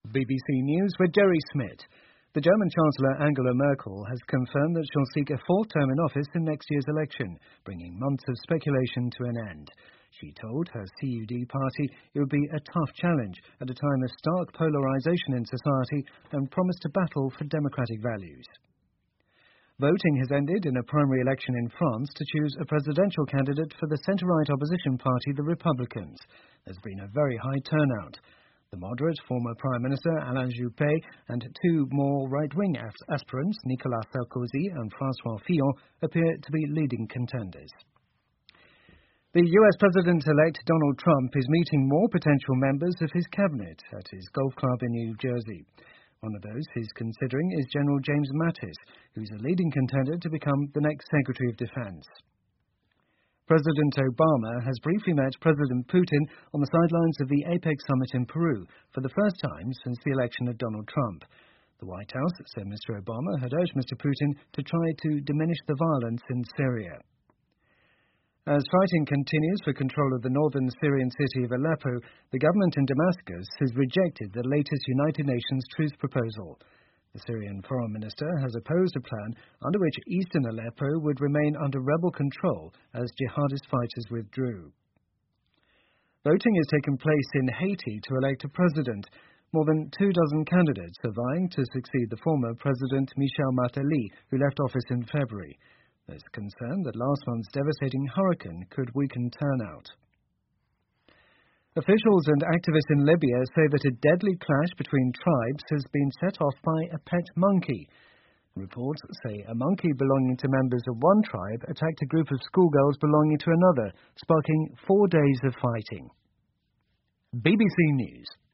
BBC News with Jerry Smith. The German Chancellor Angela Merkel has confirmed that she'll seek a fourth term in office in next year's election, bringing months of speculation to an end. She told her CUD party it would be a tough challenge at a time of stark polarisation in society and promised to battle for democratic values. Voting has ended in a primary election in France to choose a presidential candidate for the centre-right opposition party, the Republicans. There's been a very high turnout. The moderate former Prime Minister Alain Juppé and two more right-wing aspirants, Nicolas Sarkozy and François Fillon, appear to be leading contenders. The US President-elect Donald Trump is meeting more potential members of his cabinet at his golf club in New Jersey. One of those he's considering is General James Mattis, who's a leading contender to become the next Secretary of Defense. President Obama has briefly met President Putin on the sidelines of the APEC summit in Peru for the first time since the election of Donald Trump. The White House said Mr. Obama had urged Mr. Putin to try to diminish the violence in Syria. As fighting continues for control of the northern Syrian city of Aleppo, the government in Damascus has rejected the latest United Nations truce proposal. The Syrian foreign minister has opposed a plan under which eastern Aleppo would remain under rebel control as jihadist fighters withdrew. Voting has taken place in Haiti to elect a president. More than 24 candidates are vying to succeed the former President Michel Martelly, who left office in February. There's concern that last month's devastating hurricane could weaken turnout. Officials and activists in Libya say that a deadly clash between tribes has been set off by a pet monkey. Reports say a monkey belonging to members of one tribe attacked a group of schoolgirls belonging to another, sparking 4 days of fighting. BBC News.